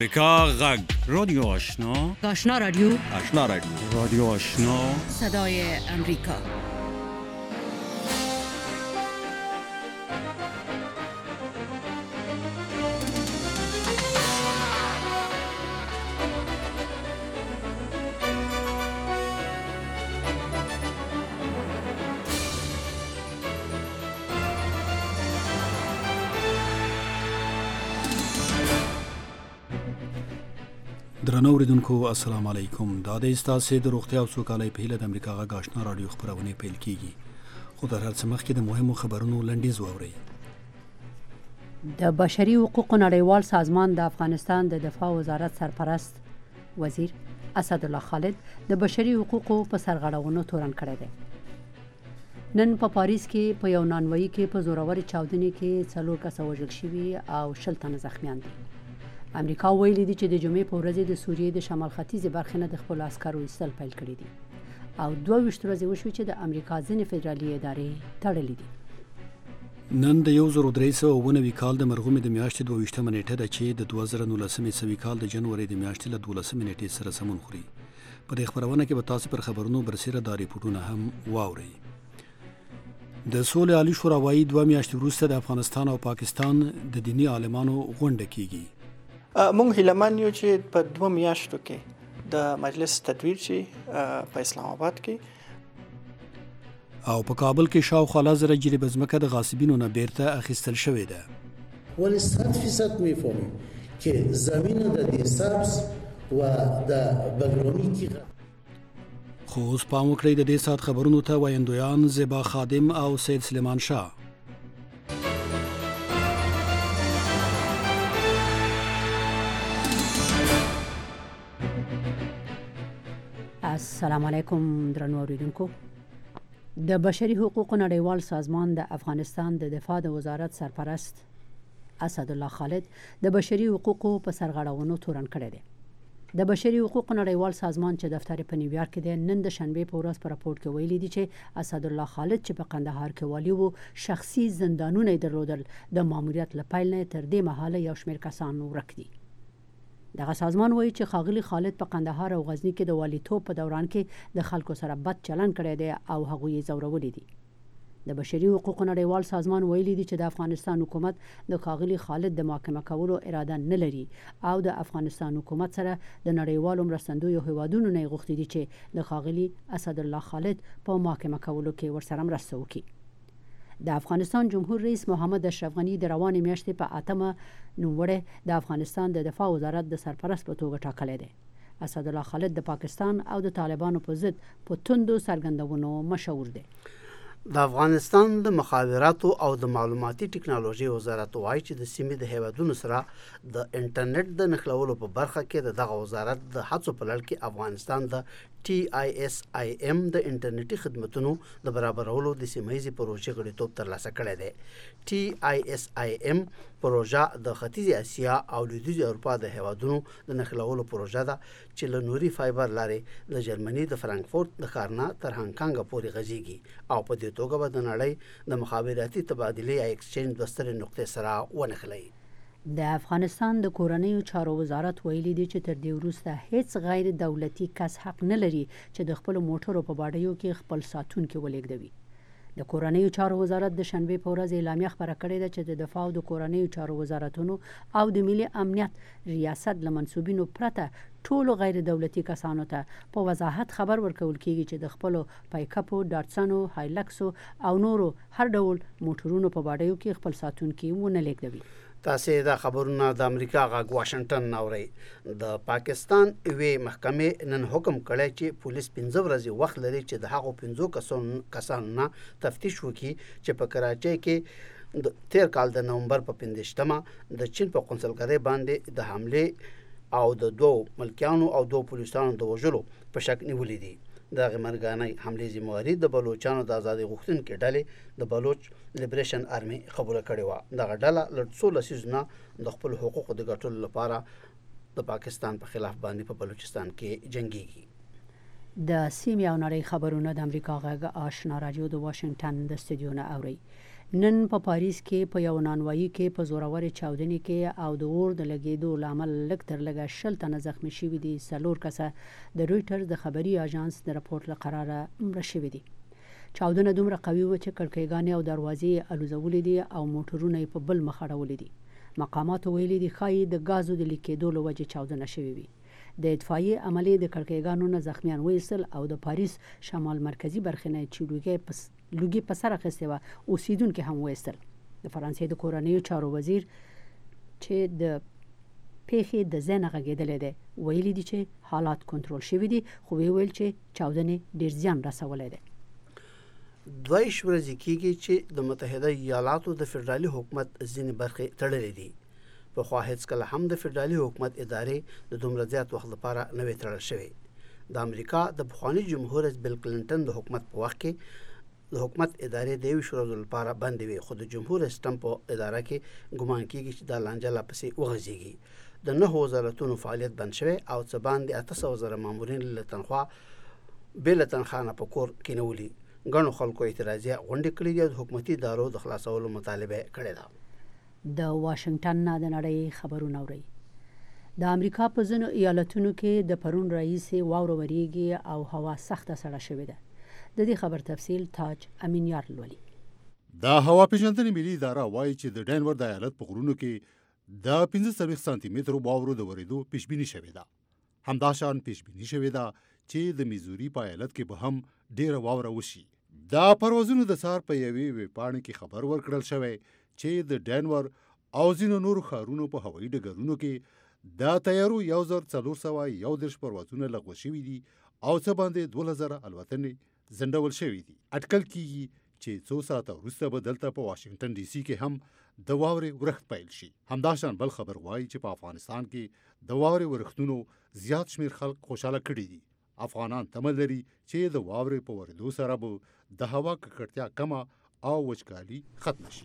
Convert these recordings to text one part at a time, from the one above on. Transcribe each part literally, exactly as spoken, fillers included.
امریکا غږ رادیو آشنا آشنا رادیو آشنا رادیو رادیو آشنا صدای امریکا. درنو اوریدونکو السلام علیکم. دا د استاسې د روغتیا او سوکالۍ په هیله د امریکا غږ آشنا رادیو خبرونه پیل کیږي. خو در هر څه مخکې د مهمو خبرونو لنډیز واورئ. د بشري حقوقو نړیوال سازمان د افغانستان د دفاع وزارت سرپرست وزیر اسدالله خالد د بشري حقوقو په سرغړونو تورن کړی دی. نن په پاریس کې په یو نانوایي کې په زوروري چاودنې کې څلور کسه وژل شوي او شل تنه زخمیان دي. امریکا ویلي دي چې د جمعې په ورځ د سوریې د شمال ختیځې برخې نه د خپلو عسکرو ایستل پیل کړي دي او دوه ویشت ورځې وشوې چې د امریکا ځینې فدرالي ادارې تړلې دي. نن د یو زر درې سوه اووه نوي کال د مرغومې د میاشتې دوه ویشتمه نیټه ده چې د دوه زره نولسمې سوي کال د جنوري د میاشتې له دولسمې نیټې سره سمون خوري. په دې خبرونه کې به تاسو پر خبرونو برسېره دا ریپورټونه هم واورئ. د سولې عالی شورا وايي دوه میاشتې وروسته د افغانستان او پاکستان د دیني عالمانو غونډه کیږي. مونږ هیلهمن یو چې په دوه میاشتو کې د مجلس تدویر شي په اسلام آباد کې او په کابل کې شاوخوا لس زره جریب ځمکه د غاصبینو نه بیرته اخیستل شوې ده. ولی صد فیصد میفهمیم که زمین د دې سبز و د بګرامي کې. خو اوس پام وکړئ د دې ساعت خبرونو ته وایندویان زیبا خادم او سید سلیمان شاه. السلام علیکم درنو اوریدونکو. د بشري حقوقو نړیوال سازمان د افغانستان د دفاع د وزارت سرپرست اسدالله خالد د بشري حقوقو په سرغړونو تورن کړی دی. د بشري حقوقو نړیوال سازمان چې دفتر په نیویارک کې دی نن د شنبې په ورځ په راپور کې ویلي دي چې اسدالله خالد چې په قندهار کې والی وو شخصي زندانونه درلودل د ماموریت له پیل نه تر دې مهاله یو شمېر کسان ورک دي. دغه سازمان وایي چې ښاغلي خالد په قندهار او غزني کې د والیتوب په دوران کې د خلکو سره بد چلند کړی دی او هغوی یې ځورولي دي. د بشري حقوقو نړیوال سازمان ویلي دي چې د افغانستان حکومت د ښاغلي خالد د محاکمه کولو اراده نه لري او د افغانستان حکومت سره د نړیوالو مرستندویو هیوادونو نه یې غوښتي دي چې د ښاغلي اسدالله خالد په محاکمه کولو کې ورسره مرسته وکړي. د افغانستان جمهور رئیس محمد اشرف غني د روانې میاشتې په اتمه نوموړی د افغانستان د دفاع وزارت د سرپرست په توګه ټاکلی دی. اسدالله خالد د پاکستان او د طالبانو په ضد په توندو څرګندونو مشهور دی. د افغانستان د مخابراتو او د معلوماتي ټکنالوژي وزارت وایي چې د سیمې د هیوادونو سره د انټرنیټ د نښلولو په برخه کې د دغه وزارت د هڅو په لړ کې افغانستان د ټي آی اس آی ایم د انټرنیټي خدماتو د برابرولو د سیمه‌ییزې پروژې غړیتوب ترلاسه کړی دی. ټي آی اس آی ایم پروژه د ختیځې اسیا او لویدیځې اروپا د هیوادونو د نښلولو پروژه ده چې له نوري فایبر لارې د جرمني د فرانکفورت د ښار نه تر هانګ پورې غځېږي او په دې توګه به د نړۍ د مخابراتي تبادلې یا اکسچینج د سترې نقطې سره ونښلي. د افغانستان د کورنیو چارو وزارت ویلي دی چې تر دې وروسته هیڅ غیر دولتي کس حق نه لري چې د خپل موټرو په باډیو کې خپل ساتونکي ولېږدوي. د کورنیو چارو وزارت د شنبې په ورځ اعلامیه خبره کړې ده چې د دفاع او د کورنیو چارو وزارتونو او د ملي امنیت ریاست له منصوبینو پرته ټولو غیر دولتي کسانو ته په وضاحت خبر ورکول کیږي چې د خپلو پایکپو، ډاټسنو، هایلکسو او نورو هر ډول موټرونو په باډیو کې خپل ساتونکي ونه لیږدوي. تاسې دا خبرونه د امریکا غږ واشنگټن اورئ. د پاکستان یوې محکمې نن حکم کړی چې پولیس پنځه ورځې وخت لري چې د هغو پنځو کسانو نه تفتیش وکړي چې په کراچۍ کې د تیر کال د نومبر په پنځویشتمه د چین په قونسلګرۍ باندې د حملې او د دوو ملکیانو او دوو پولیسانو د وژلو په شک نیولي دي. دغه مرګانۍ حملې ذمہواري د بلوچستان د ازادي غوښتونکو ډلې د بلوچ لیبریشن آرمي قبول کړې و. دغه ډله له څو لسیزو نه د خپل حقوقو د ګټلو لپاره د پاکستان په خلاف باندې په بلوچستان کې جنگيږي. د سیمې او نړۍ خبرونه د امریکا غږ آشنا رادیو د واشنگټن د استودیو نه اوري. نن په پا پاریس کې په یو نانوایي کې په زوروري چاودنې کې او د اور د لګیدو لامل لږ تر لږه شل تنه زخمی شوي دي. څلور کسه د رويټرز د خبري اژانس د راپور له قراره مړه شوي دي. چاودنه دومره قوي و چې کړکېګانې او دروازې الوزولې دي او موټرونه په بل مخ اړولې دي. مقامات ویلي دي ښایي د غازو د لیکېدو له وجې چاودنه شوې وي. د اطفائیې عملې د کړکېګانو نه زخمیان وایستل او د پاریس شمال مرکزی برخې نه چې لوګي پس لوګي په سر اخیستې وه اوسیدونکي هم وایستل. د فرانسې د کورنیو چارو وزیر چې د پیښې د ځای نه غږېدلی دی ویلي دي چې حالات کنټرول شوي دي، خو ویې ویل چې چاودنې ډېر زیان رسولی دی. دویش ورځې کېږي چې د متحده ایالاتو د فدرالي حکومت ځینې برخې تړلې دي. پخوا هیڅ کله هم د فدرالي حکومت ادارې د دومره زیات وخت لپاره نه وې تړل شوې. د امریکا د پخواني جمهور رئیس بیل کلینټن د حکومت په وخت کې د حکومت ادارې د یویشت ورځو لپاره بندې وې، خو د جمهور رئیس ټرمپ په اداره کې ګمان کېږي چې دا لانجه لا پسې وغځېږي. د نهو وزارتونو فعالیت بند شوی او څه باندې اته سوه زره مامورین له تنخوا بې له تنخوا نه په کور کېنولي. ګڼو خلکو اعتراضیه غونډې کړې دي او د حکومتي ادارو د خلاصولو مطالبه کړې ده. د واشنگټن نه د نړۍ خبرونه اوري. د امریکا په ځینو ایالتونو کې د پرون راهیسې واوره وریږي او هوا سخته سړه شوې ده. د دې خبر تفصیل تاج امینیار لولي. د هوا پیژندنې ملي اداره وایي چې د ډینور د ایالت په غرونو کې د پنځه څلوېښت سانتي مترو واورو د ورېدو پیشبیني شوې ده. همداشان پیشبیني شوې ده چې د میزوري په ایالت کې به هم ډېره واوره وشي. دا پروازونو د سهار په یوې ویبپاڼې کې خبر ورکړل شوی چې د ډینور او ځینو نورو ښارونو په هوایي ډګرونو کې د طیارو یو زر څلور سوه یو دېرش پروازونه لغوه شوي دي او څه باندې دولس زره الوتنې ځنډول شوي دي. اټکل کېږي چې څو ساعته وروسته به دلته په واشنګټن ډي سي کې هم د واورې ورښت پیل شي. همداشان بل خبر وایي چې په افغانستان کې د واورې ورښتونو زیات شمېر خلک خوشحاله کړي دي. افغانان تمه لري چې د واورې په ورېدو سره به د هوا ککړتیا کمه او وچکالي ختمه شي.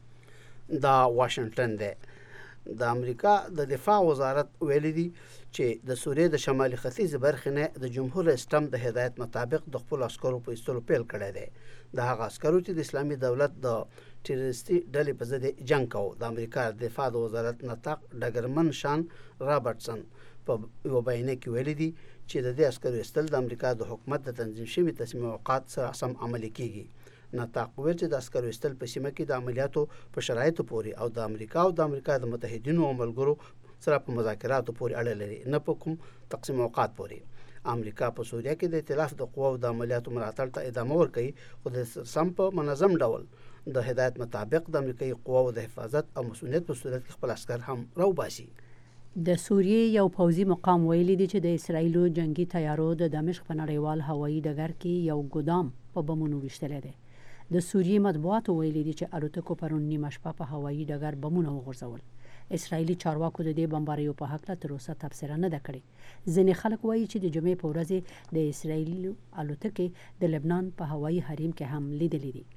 دا واشنگټن دی. د امریکا د دفاع وزارت ویلي دي چې د سوریې د شمالي ختیځ برخې نه د جمهور رئیس ټرمپ د هدایت مطابق د خپل عسکرو په ایستلو پیل کړی دی. د هغه عسکرو چې د اسلامي دولت د ټیرریستي ډلې په ضد جنګ کوو. د امریکا د دفاع د وزارت نطاق ډګرمن شان رابرټسن په یو بیانیه کې ویلي دي چې د دې عسکرو ایستل د امریکا د حکومت د تنظیم شوي تصمیمات سره سم عملي کیږي. نطاق ویل چې د عسکرو ایستل په سیمه کې د عملیاتو په شرایطو پورې او د امریکا او د امریکا د متحدینو او ملګرو سره په مذاکراتو پورې اړه لري، نه په کوم تقسیم اوقات پورې. امریکا په سوریه کې د ائتلاف د قواو د عملیاتو ملاتړ ته ادامه ورکوي، خو د سم په منظم ډول د هدایت مطابق د امریکایي قواو د حفاظت او مسؤلیت په صورت کې خپل عسکر هم راوباسي. د سوریې یو پوځي مقام ویلي دی چې د اسرایلو جنگي تیارو د دمشق په نړیوال هوایي ډګر کې یو ګودام په بمونو ویشتلی دی. د سوریې مطبوعاتو ویلي دي چې الوتکو پرون نیمه شپه په هوایي ډګر بمونه وغورځول. اسرایلي چارواکو د دې بمباریو په هکله تر اوسه تبصره نه ده کړې. ځینې خلک وایي چې د جمعې په ورځ د اسرایلي الوتکې د لبنان په هوایي حریم کې هم لیدلې دي.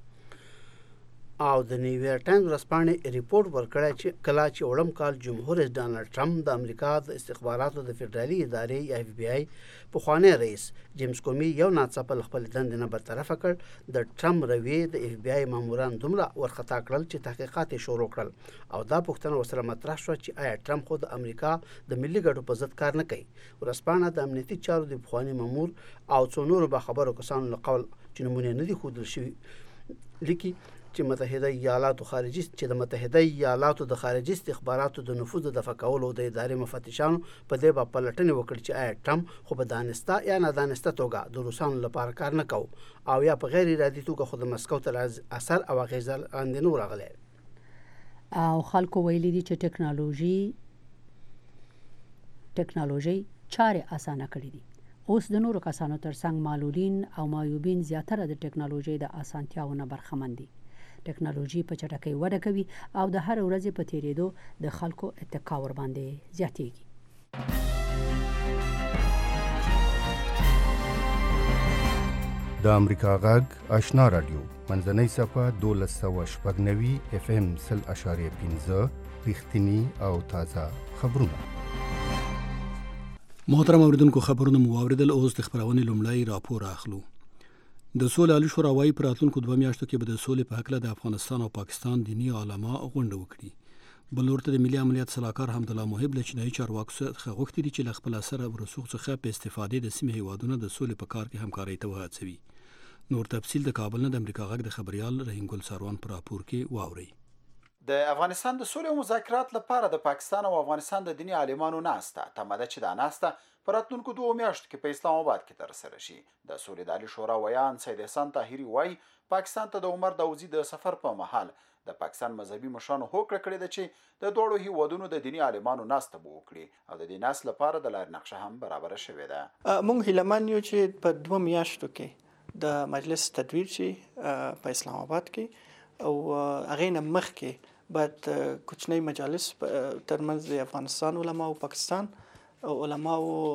او د نیویارک ټایمز ورځپاڼې ریپورت ورکړی چې کله چې وړم کال جمهور رئیس ډانلډ ټرمپ د امریکا د استخباراتو د فدرالي ادارې یا اف بی آی پخوانی رئیس جیمز کومي یو ناڅاپه له خپل دندې نه برطرفه کړ، د ټرمپ رویې د اف بی آی ماموران دومره ورخطا کړل چې تحقیقات یې شروع کړل او دا پوښتنه ورسره مطرح شوه چې آیا ټرمپ خو د امریکا د ملي ګټو په ضد کار نه کوي. ورځپاڼه د امنیتي چارو د پخواني مامور او څو نورو باخبرو کسانو له قول چې نمونې نه دي ښودل شوي لیکي چې متحده ایالاتو خارجي چې د متحده ایالاتو د خارجي استخباراتو د نفوذ د دفع کولو د ادارې مفتشانو په دې باب پلټنې وکړي چې آیا ټرمپ خو په دانسته یا نادانسته توګه د روسانو لپاره کار نه کوو او یا په غیر ارادي توګه خو د مسکو تر اثر او اغېزه لاندې نه ورغلی. او خلکو ویلي دي چې ټکنالوژي ټکنالوژي چارې اسانه کړې دي. اوس د نورو کسانو ترڅنګ معلولین او معیوبین زیاتره د ټکنالوژي د اسانتیاو نه برخمن دي. ټکنالوژي په چټکۍ وده کوي او د هر ورځې په تیریدو د خلکو اتکا ور باندې زیاتېږي. د امریکا غږ آشنا رادیو منځنۍ صفحه دولس سوه شپږ نوي اف ام سل اشاریه پنځه رښتیني او تازه خبرونه. محترم اوریدونکو، خبرونه مو واوریدل. اوس د خبرونې لومړی راپور اخلو. د سولې عالی شورا وايي په راتلونکو دوه میاشتو کې به د سولې په هکله د افغانستان او پاکستان دینی علما غونډه وکړي. بل ورته د ملي امنیت صلاحکار حمدالله محب له چینایي چارواکو څخه غوښتي دي چې له خپل اثر او رسوخ څخه په استفادې د سیمې هیوادونو د سولې په کار کې همکاري ته وهڅوي. نور تفصیل د کابل نه د امریکا غږ د خبريال رحیم ګل ساروان پر راپور کې واوري. د افغانستان د سولې او مذاکرات لپاره د پاکستان او افغانستان د دینی عالمانو ناسته تماده چې دا ناسته پر راتلونکو دوه میاشتو کې په اسلام آباد کې ترسره شي. د سولې د عالی شورا ویان سید احسان طاهری وایي پاکستان ته د عمر داوودزي د سفر په مهال د پاکستان مذهبي مشرانو هوکړه کړې ده چې د دوړو هیوادونو د دینی عالمانو ناسته به وکړي او د دې ناس لپاره د لار نقشه هم برابر شوې ده. موږ هیلهمن یو چې په دوه میاشتو کې د مجلس تدویر شي په اسلام آباد کې او هغه نه مخکې بعد کوچنی مجالس ترمنځ د افغانستان علما او پاکستان علما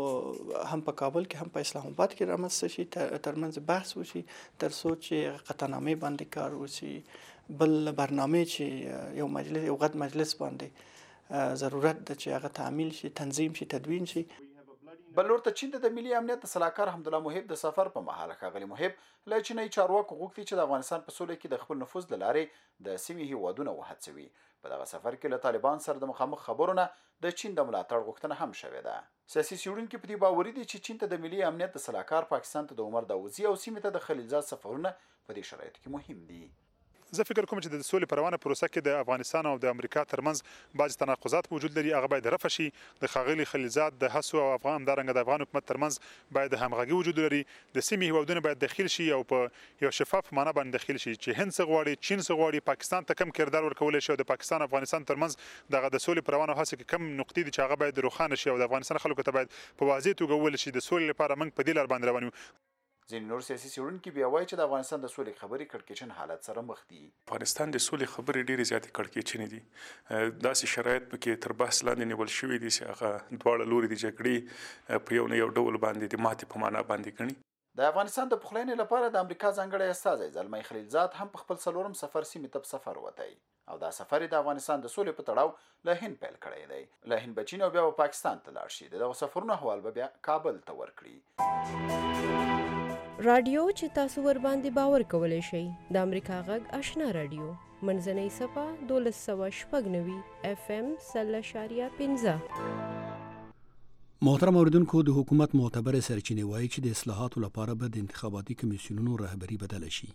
هم په کابل کې هم په اسلام آباد کې رامنځته شي ترمنځ بحث وشي تر څو چې قطعنامې باندې کار وشي. بل برنامه چې یو مجلس یو غټ مجلس باندې ضرورت ده چې هغه تعمیل شي تنظیم شي تدوین شي. بل ورته چین د ملي امنیت صلاحکار حمدالله محب د سفر په مهال ښاغلي محب له چینایي چارواکو غوښتي چې د افغانستان په سولې کې د خپل نفوذ له لارې د سیمې هیوادونه وهڅوي. په دغه سفر کې له طالبان سره د مخامخ خبرونه د چین د ملاتړ غوښتنه هم شوې ده. سیاسي څېړونکي په دې باوري دي چې چین ته د ملي امنیت د صلاحکار پاکستان ته د عمر داوودزي او سیمې ته د خلیلزاد سفرونه په دې شرایطو کې مهم دي. زه فکر کوم چې د سولې په روانه پروسه کې د افغانستان او د امریکا ترمنځ بعض تناقضات موجود لري. هغه باید رفع شي. د ښاغلي خلیلزاد د هڅو او افغان همدارنګه د افغان حکومت ترمنځ باید همغږي وجود لري. د سیمې هیوادونه باید داخل شي او په یو شفاف معنا باندې داخل شي چې هند څه غواړي چین څه غواړي پاکستان ته کم کردار ورکول شي او د پاکستان افغانستان ترمنځ دغه د سولې په روانه هڅه کې کم نقطې دي چې هغه باید روښانه شي او د افغانستان خلکو ته باید په واضح توګه وویل شي د سولې لپاره موږ په دې لار باندې روان یو. ځینې نور سیاسي څېړونکي بیا وایي چې د افغانستان د سولې خبرې کړکېچن حالت سره مخ دي. افغانستان د سولې خبرې ډېرې زیاتې کړکېچنې دي. داسې شرایط پکې تر بحث لاندې نیول شوي دي چې هغه دواړه لوري د جګړې په یو نه یو ډول باندې د ماتې په معنا باندې ګڼي. د افغانستان د پخلاینې لپاره د امریکا ځانګړی استازی زلمی خلیلزاد هم په خپل څلورم سفر سیمې ته په سفر وتی او دا سفر د افغانستان د سولې په تړاو له هند پیل کړی دی. له هند به چین او بیا به پاکستان ته لاړ شي. دغه سفرونو حوال به بیا کابل ته ورکړي. رادیو چې تاسو ور باندې باور کولای شئ د امریکا غږ آشنا رادیو منځنۍ صفه دولس سوه شپږ نوي اف ام سل اشاریه پنځه. محترم اوریدونکو د حکومت معتبر سرچینې وایي چې د اصلاحاتو لپاره به د انتخاباتي کمیسیونونو رهبری بدل شي.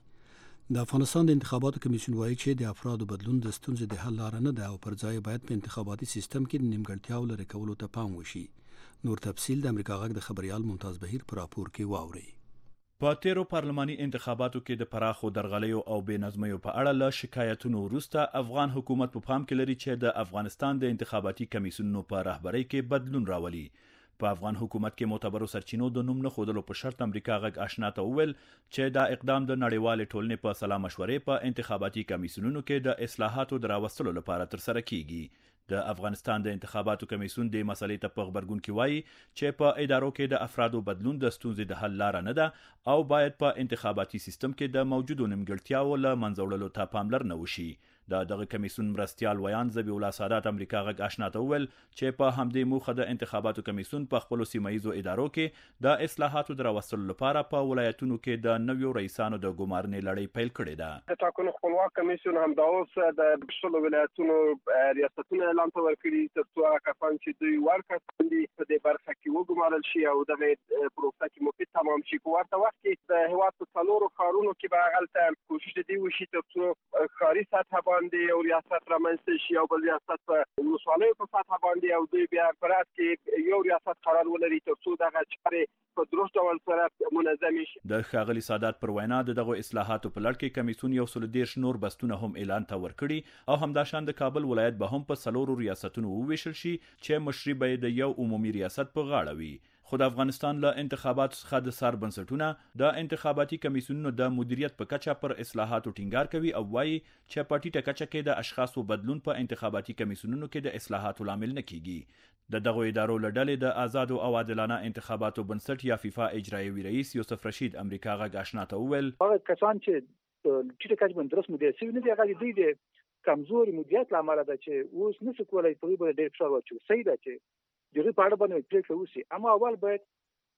د افغانستان د انتخاباتو کمیسیون وایي چې د افرادو بدلون د ستونزې د حل لار نه ده او پر ځای باید په انتخاباتي سیستم کې د نیمګړتیاو لرې کولو ته پام وشي. نور تفصیل د امریکا غږ د خبريال ممتاز بهیر پر راپور کې واوري. په تیرو پارلماني انتخاباتو کې د پراخو درغلیو او بې نظمیو په اړه له شکایتونو وروسته افغان حکومت په پام کې لري چې د افغانستان د انتخاباتي کمیسیونونو په رهبرۍ کې بدلون راولي. په افغان حکومت کې معتبرو سرچینو د نوم نه ښودلو په شرط امریکا غږ آشنا ته وویل چې دا اقدام د نړیوالې ټولنې په سلا مشورې په انتخاباتي کمیسیونونو کې د اصلاحاتو د راوستلو لپاره ترسره کیږي. د افغانستان د انتخاباتو کمیسیون د مسلې ته په خبرګون کې وایي چې په ادارو کې د افرادو بدلون د ستونزې د حل لار نه ده او باید په انتخاباتي سیستم کې د موجودو نیمګړتیاوو له منځه وړلو ته پاملرنه وشي. د دغه کمیسیون مرستیال ویان ذبیح الله سادات امریکا غږ آشنا ته وویل چې په همدې موخه د انتخاباتو کمیسیون په خپلو سیمه ییزو ادارو کې د اصلاحاتو د راوستلو لپاره په ولایتونو کې د نویو رئیسانو د ګمارنې لړۍ پیل کړې ده. د ټاکنو خپلواک کمیسیون هم دا اوس د شلو ولایتونو ریاستونو اعلان ته ورکړي تر څو هغه کسان چې دوی ورکړي دي په دې برخه کې وګمارل شي او دغه پروسه کې مفید تمام شي. په ورته وخت کې د هیواد په څلورو ښارونو کې به هغلته کوشش دي وشي تر څو ښاري سطحه باندې او ریاست رامنځته شي او بل ریاست په ولسوالیو په سطحه باندې او دوی بیا په رات کې یو ریاست قرار ولري تر څو دغه چارې په درست ډول سره منظم شي. د ښاغلي سادات پر وینا د دغو اصلاحاتو په لړ کې کمیسیون یو سل دېرش نور بستونه هم اعلان ته ورکړي او همداشان د کابل ولایت به هم په څلورو ریاستونو وویشل شي چې مشري به د یو عمومي ریاست په غاړه وي. خو د افغانستان له انتخاباتو څخه د سر بنسټونه د انتخاباتي کمیسیونونو د مدیریت په کچه پر اصلاحاتو ټینګار کوي او وایي چې په ټیټه کچه کې د اشخاصو بدلون په انتخاباتي کمیسیونونو کې د اصلاحاتو لامل نه کیږي. د دغو ادارو له ډلې د آزادو او عادلانه انتخاباتو بنسټ یا فیفا اجرایوي رئیس یوسف رشید امریکا غږ آشنا ته وویل هغه کسان چې ټیټه کچه باندې درست مدیریت شوي نه دي هغه دوی د کمزوري مدیریت له امله ده چې اوس نشي کولای په دې باندې ډېر فشار واچوي. صحیح ده چې د دې په اړه باندې پریکړه وشي اما اول باید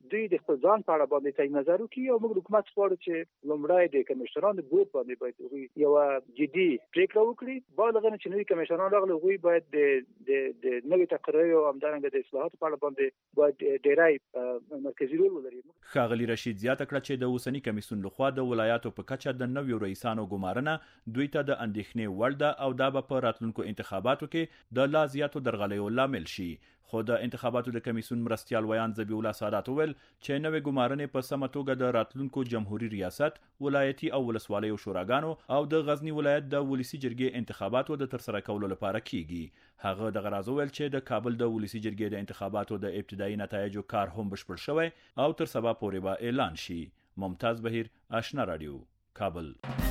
دوی د خپل ځان په اړه باندې تعین نظر وکړي او موږ حکومت غواړو چې لومړی د کمشنرانو بورډ باندې باید یو جدي پریکړه وکړي بالغ نه چې نوي کمشنران راغلي غوي باید د د د نوي تقریر او همدارنګه د اصلاحاتو په اړه باندې باید ډیری مرکزی رول ولري. ښاغلي رشید زیاته کړه چې د اوسنی کمیسیون لخوا د ولایاتو په کچه د نویو رئیسانو ګمارنه دوی ته د اندېښنې وړ ده او دا به په راتلونکو انتخاباتو کې د لا زیاتو درغلیو لامل شي. خو د انتخاباتو د کمیسیون مرستیال ویان ذبیح الله سادات وویل چې نوې ګمارنې په سمه توګه د راتلونکو جمهوریت ریاست، ولایتي او ولسوالیو شوراګانو او د غزنی ولایت د ولسی جرګې انتخاباتو د ترسره کولو لپاره کیږي. هغه د غراز وویل چې د کابل د ولسی جرګې د انتخاباتو د ابتدایي نتایجو کار هم بشپړ شوی او تر سبا پورې به اعلان شي. ممتاز بهیر، آشنا رادیو، کابل.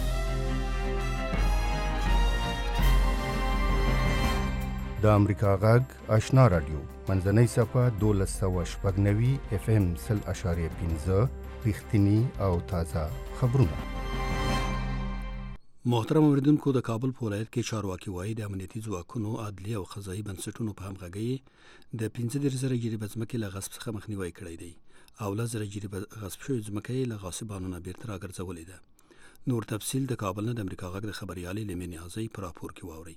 د امریکا غږ آشنا رادیو منځنۍ صفه دولس سوه شپږ نوي اف ام سل اشاریه پنځه رښتینی او تازه خبرونه. محترم اوریدونکو، د کابل په ولایت کې چارواکي وایي د امنیتي ځواکونو، عدلي او قضایي بنسټونو په همغږۍ د پنځه دېرش زره جریبه ځمکې له غصب څخه مخنیوی کړی دی او لس زره جریبه غصب شوې ځمکې له غاصبانو نه بیرته راګرځولې ده. نور تفصیل د کابل نه د امریکا غږ د خبريالې لمن نیازی په راپور کې واورئ.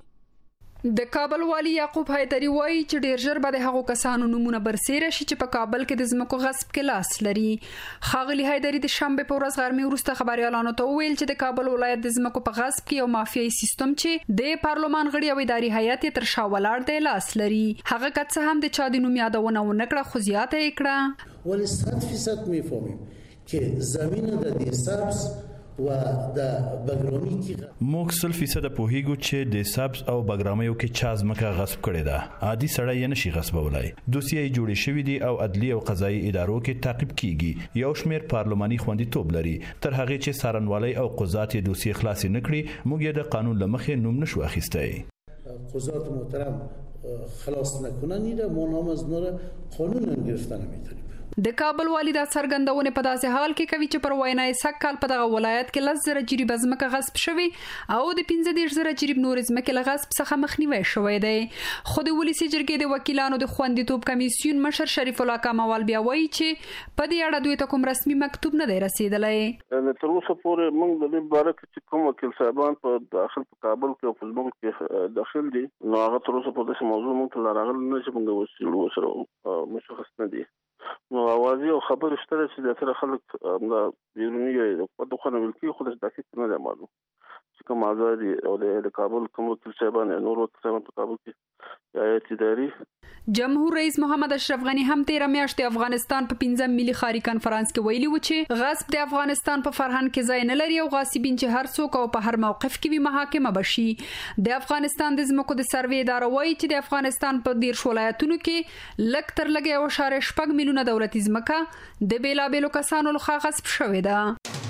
د کابل والی یعقوب حیدری وایي چې ډیر ژر به د هغو کسانو نمونه برسېره شي چې په کابل کې د ځمکو غصب کې لاس لري. ښاغلي حیدری د شنبه په ورځ غرمې وروسته خبريالانو ته وویل چې د کابل ولایت د ځمکو په غصب کې یو مافیایي سیستم چې د پارلمان غړي او اداري هیئت تر شا ولاړ دی لاس لري. هغه کڅ هم د چا د نوم یادونه ونکړه خو زیاته یې کړه. ولی صد فیصد میفهمیم که زمین د دې سبز و د بګرامي کې موږ سل فیصد پوهیږو چې د سبز او بګرامیو کې چا ځمکه غصب کړې ده. عادي سړی یې نشي غصبولای. دوسیې جوړې شوې دي او عدلي او قضایي ادارو کې تعقیب کیږي. یو شمېر پارلماني خوندیتوب لري. تر هغه چې سارنوالي او قضات یې دوسیې خلاص نکړي موږ یې د قانون لمخې نوم نشو اخیستی. قضات محترم خلاص نکنن ایره ما نام از نور قانون هم گرفتن میتونیم. د کابل والی دا څرګندونه په داسې حال کې کوي چې پر وینای سک کال په دغه ولایت کې لس زره جریب ځمکه غصب شوی او د پنځه دېرش زره جریب نور ځمکه له غصب څخه مخنیوي شوی دی. خو د ولسی جرګې د وکیلانو د خوندیتوب کمیسیون مشر شریف الله کمال بیا وایي چې په دې اړه دوی ته کوم رسمي مکتوب نه دی رسیدلی. تر اوسه پورې موږ د دې باره کې چې کوم وکیل صاحبان په داخل په کابل کې او په ملک کې داخل دي نو هغه تر اوسه په دې موضوع موږ ته راغلي نه چې موږ وسیلو سره مشخص نه دي. نو اوازي او خبر شته چې د تر خلک د بیرونی په دغه ملکی خو د دقیق نه معلوم چې کوم آزادي او د کابل کوم وکیل صاحبان نور وکیل صاحبان په کابل کې یا اتداري جمهور رئیس محمد اشرف غنی هم تیر میاشت افغانستان په پنځم ملي خاري کانفرنس کې ویلي و چې غصب د افغانستان په فرهنګ کې ځای نه لري او غاصبین چې هر څوک او په هر موقف کې وي محاکمه بشي. د افغانستان د ځمکو د سروې اداره وایي چې د افغانستان په ډیر ولایتونو کې لک تر لګي او شارع شپږ میلیونه دولتي ځمکه د بیلابېلو کسانو لخوا غصب شوې ده.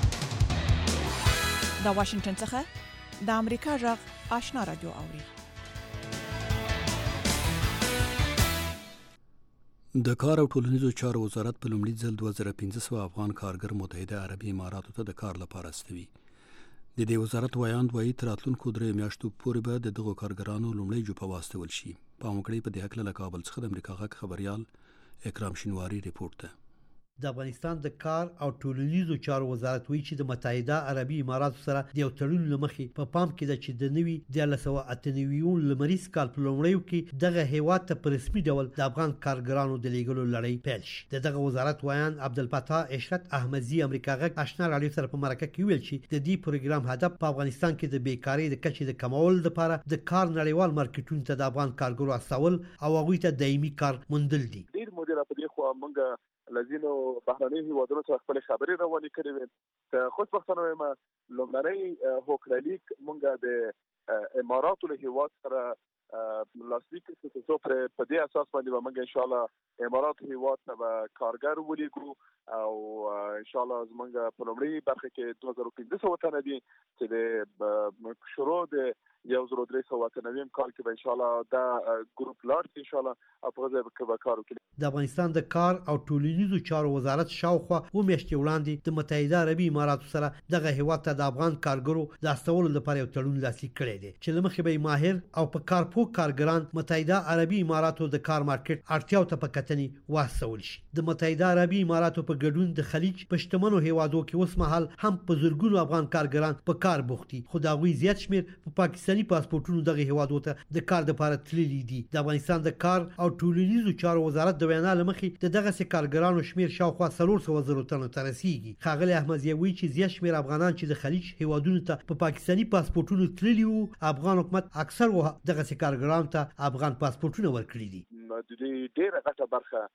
د واشنگټن څخه د امریکا غږ آشنا رادیو اوري. د کار او ټولنیزو چارو وزارت په لومړي ځل دوه زره پنځه سوه افغان کارګر متحده عربي اماراتو ته د کار لپاره استوي. د دې وزارت وایاند وایي تر راتلونکو درې میاشتو پورې به د دغو کارګرانو لومړی جوپه واستول شي. پام وکړئ په دې هکله له کابل څخه د امریکا غږ خبريال اکرام شینواری ریپورت ده. د افغانستان د کار او ټولنیزو چارو وزارت وایي چې د متحده عربي اماراتو سره د یو تړون لمخې په پام کې ده چې د نوي د دیارلس سوه اته نوي لمریز کال په لومړیو کې دغه هیواد ته په رسمي ډول د افغان کارګرانو د لیږلو لړۍ پیل شي. د دغه وزارت وایان عبدالفتاح اشرت احمدزي امریکا غږ آشنا رادیو سره په مرکه کې ویل چې د دې پروګرام هدف په افغانستان کې د بیکاری د کچې د کمولو لپاره د کار نړیوال مارکیټونو ته د افغان کارګرو استول او هغوی ته دایمي کار موندل دي. ډیر مدیر په دې خو موږ لذینو بهرني هیوادونو څخه خپل خبرې روانې کړې وې. خوشبختانه وایم لومړنۍ هوکړلیک موږ د اماراتو له هیواد سره لاسلیک کړو چې پر په دې اساس باندې موږ ان شاء الله اماراتو هیواد ته کارګر ولیکو او ان شاء الله زموږ په لومړی برخه کې دوه زره پنځه سوه تنه دي چې د شروع د یو زر درې سوه اته نوي کال کې به ان شاء الله دا ګروپ لاړ ان شاء الله په غزا به کار وکړي. د افغانستان د کار او ټولنیزو چارو وزارت شاوخوا و میاشتې وړاندې د متحده عربي اماراتو سره دغه هیواد ته د افغان کارګرو د استولو لپاره یو تړون لاسلیک کړی دی چې له مخې به ماهر او په کار پوه کارګران متحده عربي اماراتو د کار مارکیټ اړتیاو ته په کتنې واستول شي. د متحده عربي اماراتو په ګډون د خلیج په شتمنو هیوادو کې اوس مهال هم په زرګونو افغان کارګران په کار بوخت دي، خو د هغوی زیات شمیر په پاکستاني پاسپورټونو دغه هیوادو ته د کار لپاره تللي دي. د افغانستان د کار او ټولنیزو چارو وزارت د وینا له مخې د دغه سي کارګرانو شمیر شاوخوا څلور سوه زرو تنو ته رسیږي. ښاغلی احمدزی وایي چې زیات شمیر افغانان چې د خلیج هیوادونو ته په پاکستاني پاسپورټونو تللي وو، افغان حکومت اکثر دغه سي کارګرانو ته افغان پاسپورټونه ورکړي دي. د دې ډیره غټه برخه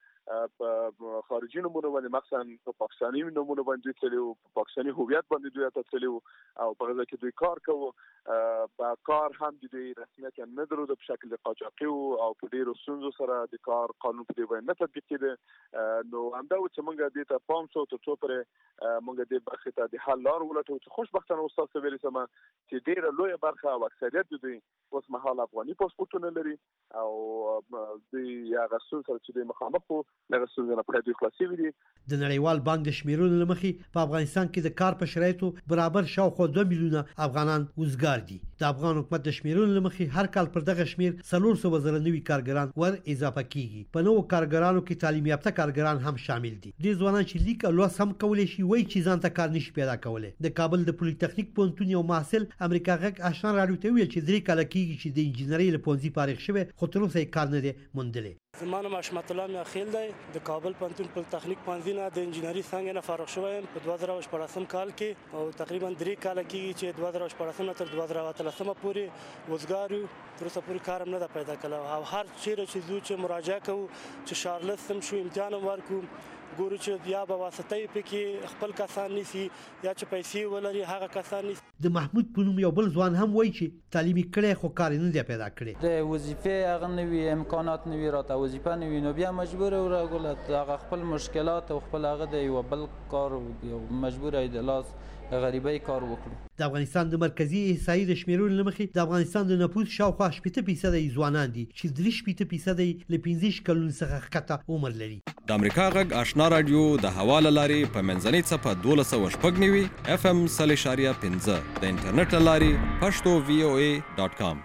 په خارجي نمونه باندې مخصوصا په پاکستاني نمونه باندې تللی وو، په پاکستاني هویت باندې دوی ته تللی وو او په غزا کې دوی کار کوو. په کار هم د دوی رسمیت نه درلود، په شکل قاچاقي او په ډیرو ستونزو سره د کار قانون په دې باندې نه تطبیق کېده. نو همدا و چې موږ دې ته پام شو تر څو پرې موږ دې برخې ته د حل لار ولټو چې خوشبختانه استاد ته ویلې سم چې ډیره لویه برخه او اکثریت د دوی اوس مهال افغاني پاسپورټونه لري او دوی هغه ستونزې سره چې دوی مخامخ وو دغه ستونزې نه پرې دوی خلاص دي. د نړیوال بانک د شمیرونو له مخې په افغانستان کې د کار په شرایطو برابر شاوخوا دوه میلیونه افغانان وزګار دي. د افغان حکومت د شمیرونو له مخې هر کال پر دغه شمیر څلور سوه زره نوي کارګران ور اضافه کیږي. په نوو کارګرانو کې تعلیم یافته کارګران هم شامل دي. ډېر ځوانان چې لیک او لوست هم کولی شي وایي چې ځان ته کار نشي پیدا کولی. د کابل د پولی تخنیک پوهنتون یو محصل امریکا غږ آشنا راډیو ته ویل چې درې کاله کېږي چې د انجینرۍ له پوهنځي فارغ شوی، خو تر اوسه یې کار نه دی موندلی. زما نوم حشمت الله میاخیل دی، د کابل پوهنتون پولی تخنیک پوهنځي نه د انجینرۍ څانګې نه فارغ شوی یم په دوه زره شپاړسم کال کې او تقریبا درې کاله کېږي چې دوه زره شپاړسم نه تر دوه زره اتلسمه پورې وزګار یو. تر اوسه پورې کار هم نه ده پیدا کړی او هر چیرې چې ځو چې مراجعه کوو چې شارلست هم شو امتحان هم ورکړو ګورو چې یا به واسطې پکې خپل کسان نیسي یا چې پیسې ولري هغه کسان نیسي. د محمود په نوم یو بل ځوان هم وایي چې تعلیم یې کړی خو کار یې نه دی پیدا کړی. د وظیفې هغه نه وي، امکانات نه وي، راته وظیفه نه وي، نو بیا مجبور یو راغله هغه خپل مشکلات او خپل هغه د یو بل کار مجبور یې د لاس غریبۍ کار وکړو. د افغانستان د مرکزی احصایې د شمیرونو له مخې د افغانستان د نفوس شاوخوا شپېته فیصده ځوانان دي چې درې شپېته فیصده یې له پنځه کلونو څخه ښکته عمر لري. د امریکا غږ آشنا راډیو د هوا له لارې په منځنۍ څپه دولس سوه شپږ نوي اف ام سل اشاریه پنځه د انټرنیټ له لارې پښتو وی او ای ډاټ کام.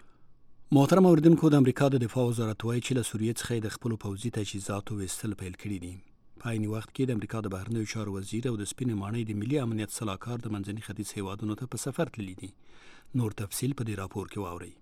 محترم اوریدونکو، د امریکا د دفاع وزارت وایي چې له سوریې څخه د خپلو پوځي تجهیزاتو ویستل پیل کړي دي. په عین وخت کې د امریکا د بهرنیو چارو وزیر او د سپینې ماڼۍ د ملي امنیت سلاکار د منځني ختیځ هیوادونو ته په سفر تللی دي. نور تفصیل په دې راپور کې واورئ.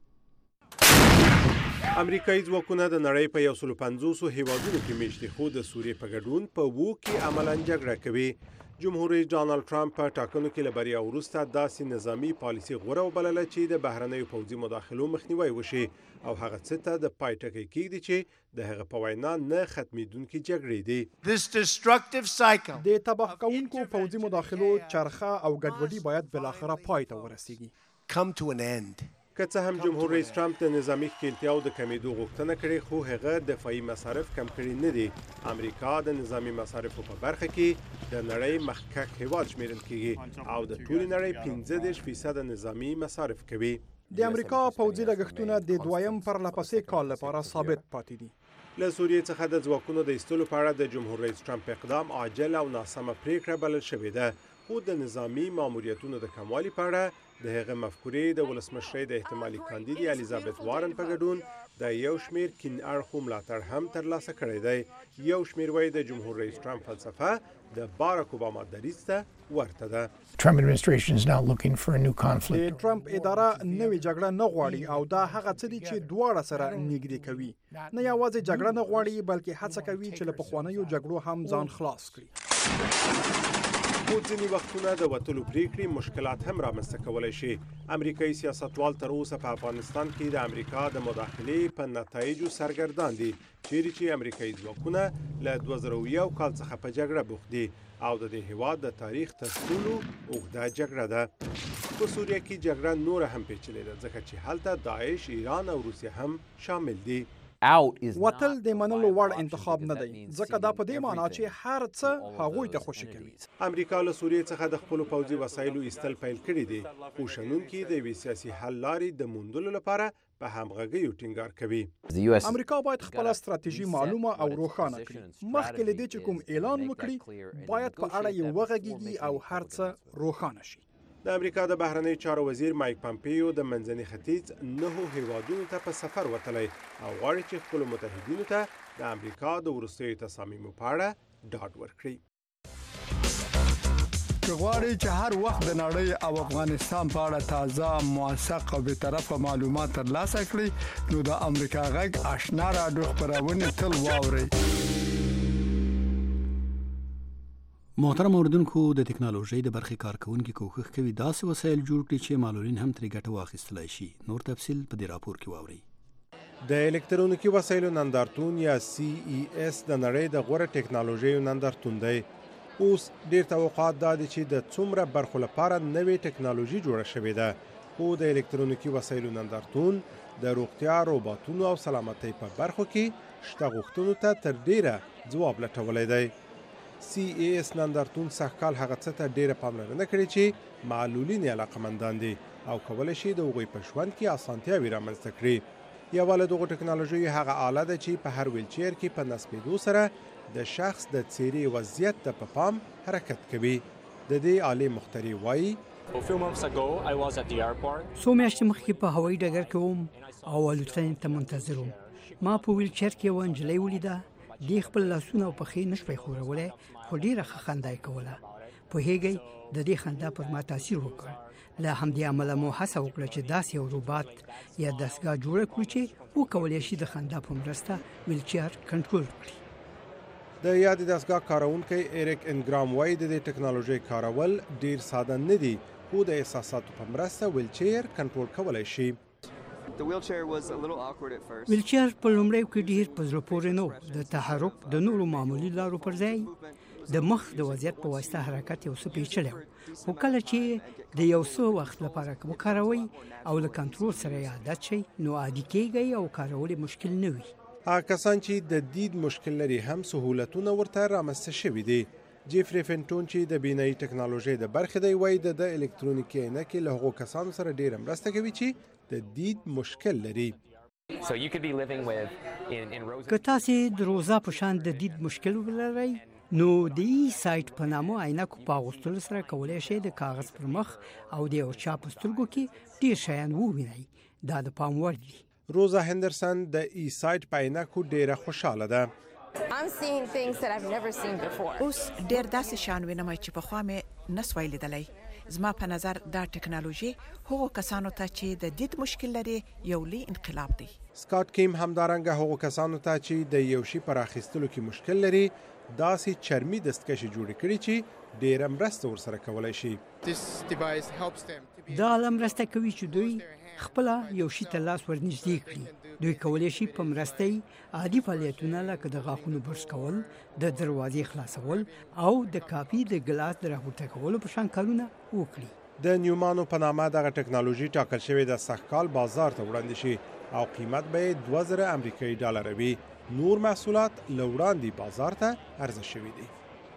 امریکایي ځواکونه د نړۍ په یو سلو پنځوسو هیوادونو کې میشتي، خو د سوریې په ګډون په وو کې عملاً جګړه کوي. جمهور رئیس ډانلډ ټرمپ په ټاکنو کې له بریا وروسته داسې نظامی پالیسي غوره وبلله چې د بهرنیو پوځي مداخلو مخنیوی وشي او هغه څه ته د پای ټکی کېږدي چې د هغه په وینا نه ختمېدونکې جګړې دي. د تباه کوونکو پوځي مداخلو چرخه او ګډوډي باید بالاخره پای ته ورسیږي. که څه هم جمهور رئیس ټرمپ د نظامی ښکېلتیاو د کمیدو غوښتنه کړې، خو هغه دفاعي مصارف کم کړي نه دي. امریکا د نظامی مصارفو په برخه کې د نړۍ مخکښ هیواد شمیرل کېږي او د ټولې نړۍ پنځه دېرش فیصده نظامی مصارف کوي. د امریکا پوځي لګښتونه د دویم پرلپسې کال لپاره ثابت پاتې دي. له سوریې څخه د ځواکونو د ایستلو په اړه د جمهور رئیس ټرمپ اقدام عاجل او ناسمه پریکړه بلل شوې ده، خو د نظامی ماموریتونو د کموالي په اړه د هغه مفکورې د ولسمشرۍ د احتمالي کاندید الیزابت وارن په ګډون د یو شمیر کین اړخو ملاتړ هم ترلاسه کړی دی. یو شمیر وایي د جمهور رئیس ټرمپ فلسفه د باراک اوباما دریځ ته ورته ده. د ټرمپ اداره نوې جګړه نه غواړي او دا هغه څه دي چې دواړه سره نږدې کوي. نه یوازې جګړه نه غواړي بلکې هڅه کوي چې له پخوانیو جګړو هم ځان خلاص کړي. خو ځینې وختونه د وتلو پریکړې مشکلات هم رامنځته کولی شي. امریکایي سیاستوال تر اوسه په افغانستان کې د امریکا د مداخلې په نتایجو سرګردان دي، چیرې چې امریکایي ځواکونه له دوه زره یو کال څخه په جګړه بوخت دي او د دې هیواد د تاریخ تر ټولو اوږده جګړه ده. په سوریه کې جګړه نوره هم پیچلې ده، ځکه چې هلته داعش، ایران او روسیه هم شامل دي. وتل د منلو وړ انتخاب نه دی ځکه دا په دې معنی چې هر څه هغوی ته خوشي کوي. امریکا له سوریې څخه د خپل پوځي وسایلو ایستل پیل کړي دي خو شنونکي د یوې سیاسي حل لارې د موندلو لپاره په همغږۍ ټینګار کوي. امریکا باید خپل ستراتیژي معلومه او روښانه کړي. مخکې له دې چې کوم اعلان وکړي باید په اړه یې وغږیږي او هر څه روښانه شي. د امریکا د بهرنی چارو وزیر مایک پامپیو د منځني ختیځ نهو هیوادونو ته په سفر وتلی او غواړي چې خپلو متحدینو ته د امریکا د وروستیو تصامیمو په اړه ډاډ ورکړي. که غواړئ چې هر وخت د نړۍ او افغانستان په اړه تازه، موثق او بېطرفه معلومات ترلاسه کړئ نو د امریکا غږ آشنا راډیو خپرونې تل واورئ. محترم اوریدونکو، د ټکنالوژۍ د برخې کارکونکو کوښښ کوي داسې وسایل جوړ کړي چې معلولین هم ترې ګټه واخیستلای شي. نور تفصیل په دې راپور کې واورئ. د الکترونیکي وسایلو نندارتون یا سی ای اس د نړۍ د غوره ټکنالوژۍ نندارتون دی. اوس ډیر توقعات دا دي چې د څومره برخو لپاره نوې ټکنالوژي جوړه شوې ده، خو د الکترونیکي وسایلو نندارتون د روغتیا، روباټونو او سلامتۍ په برخو کې شته غوښتنو ته تر ډیره ځواب لټولی دی. سی ای اس نندارتون سږکال هغه څه ته ډیره پاملرنه کړې چې معلولین یې علاقمندان دي او کولی شي د هغوی په ژوند کې اسانتیاوې رامنځته کړي. یوه له دغو ټکنالوژیو هغه آله ده چې په هر ویلچیر کې په نصبېدو سره د شخص د څیرې وضعیت ته په پام حرکت کوي. د دې آلې مخترع وایي څو میاشتې مخکې په هوایي ډګر کې وم او الوتنې ته منتظر وم. ما په ویلچیر کې یوه نجلۍ ولیده. دې خپل لاسونه او پښې نشوی ښورولی خو ډېره ښه خندا یې کوله. پوهېږئ د دې خندا پر ما تاثیر وکړ. له همدې امله مو هڅه وکړه چې داسې یو روباټ یا دستګاه جوړه کړو چې وکولی شي د خندا په مرسته ویلچیر کنټرول کړي. د یادې دستګاه کاروونکی ایریک انګرام وایي د دې ټکنالوژۍ کارول ډیر ساده نه دي خو د احساساتو په مرسته ویلچیر کنټرول کولی شي. ویلچیر په لومړیو کې ډیر په زړه پورې نه و. د تحرک د نورو معمولي لارو پر ځای د مخ د وضعیت په واسطه حرکت یو څه پیچلی و. خو کله چې د یو څه وخت لپاره وکاروئ او له کنټرول سره یې عادت شئ نو عادي کیږئ او کارول یې مشکل نه وي. هغه کسان چې د دید مشکل لري هم سهولتونه ورته رامنځته شوي دي. جیفری فنټون چې د بینایي ټکنالوژۍ د برخې دی وایي د الکترونیکي عینکې له هغو کسانو سره ډېره مرسته کوي چې د دید مشکل لري. که تاسې د روزا په شان د دید مشکل ولرئ نو د ای سایټ په نامه عینکو په اغوستلو سره کولی شئ د کاغذ پر مخ او د یو چا په سترګو کې ډېر شیان ووینئ. دا د پام وړ دي. روزا هندرسن د ای سایټ په عینکو ډېره خوشحاله ده. اوس ډېر داسې شیان وینم چې پخوا مې نسوای لیدلی. زما په نظر دا ټکنالوژي هغو کسانو ته چې د دید مشکل لري یو لوی انقلاب دی. سکاټ کیم همدارنګه هغو کسانو ته چې د یو شي پر اخیستلو کې مشکل لري داسې چرمي دستکشې جوړې کړي چې ډېره مرسته ورسره کولی شي. دا آله مرسته کوي چې دوی خپله یو شي ته لاس ورنږدې کړي. دوی کولی شي په مرسته یې عادي فعالیتونه لکه د غاښونو برش کول، د دروازې خلاصول او د کاپي د ګلاس د راپورته کولو په شان کارونه وکړي. د نیومانو په نامه دغه ټکنالوژي ټاکل شوې د سږکال بازار ته وړاندې شي او قیمت به یې دوه زره امریکایي ډالره وي. نور محصولات له وړاندې بازار ته عرضه شوي دي.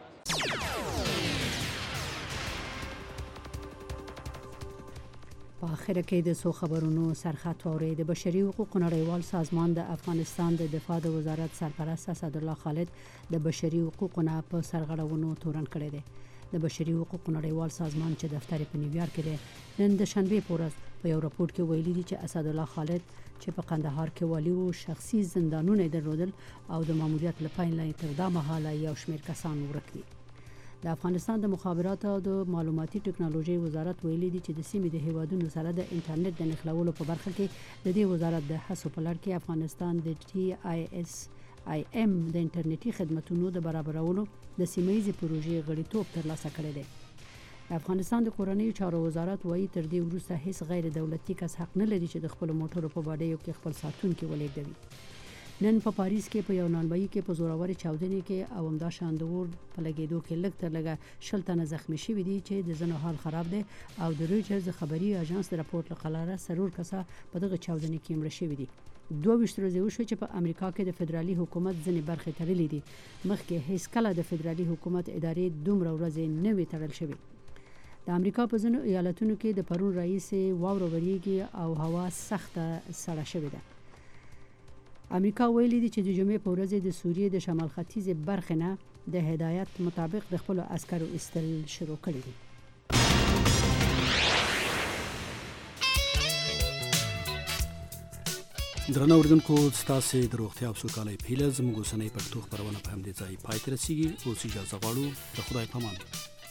په اخر کې د سو خبرونو سرخط واوري. د بشري حقوقو نړیوال سازمان د افغانستان د دفاع د وزارت سرپرست اسدالله خالد د بشري حقوقو نه په سرغړونو تورن کړی دی. د بشري حقوقو نړیوال سازمان چې دفتر په نیویارک کې دی نن د شنبه په ورځ په یو راپور کې ویلي دي چې اسدالله خالد چې په قندهار کې والي او شخصي زندانونه درلودل او د ماموریت لپاره لا تر دا مهاله یو شمېر کسان ورک دي. د افغانستان د مخابراتو او د معلوماتي ټکنالوژي وزارت ویلي دي چې د سیمې د هیوادونو سره د انټرنیټ د نښلولو په برخه کې د دې وزارت د هڅو په لړ کې افغانستان د ټي آی اس آی ایم د انټرنیټي خدماتو د برابرولو د سیمه‌ییزې پروژې غړیتوب ترلاسه کړی دی. د افغانستان د کورنیو چارو وزارت وایي تر دې وروسته هیڅ غیر دولتي کس حق نه لري چې د خپل موټرو په باډیو کې خپل ساتونکي ولېږدوي. نن په پاریس کې په یو نانوایي کې په زوروري چاودنې کې او همدا شان د اور په لګېدو کې لږ تر لږه شل تنه زخمي شوي دي چې د ځینو حال خراب دی او د رویټرز خبري اژانس د راپور له قلاره سرور کسه په دغه چاودنې کې مړه شوي دي. دوه ویشت ورځې وشوه چې په امریکا کې د فدرالي حکومت ځینې برخې تړلې دي. مخکې هیڅ کله د فدرالي حکومت ادارې دومره ورځې نه وي تړل شوې. د امریکا په ځینو ایالتونو کې د پرون راهیسې واوره وریږي او هوا سخته سړه شوې ده. امریکا ویلي دي چې د جمعې په ورځ د سوریې د شمال ختیځ برخې نه د هدایت مطابق د خپل عسکرو ایستل شروع کړي دي. درنو اوریدونکو ستاسو د روغتیا او سوکالۍ په هیله زموږ اوسنۍ پښتو خبرونه په همدې ځای پای ته رسیږي. اوس اجازه غواړو د خدای په امان.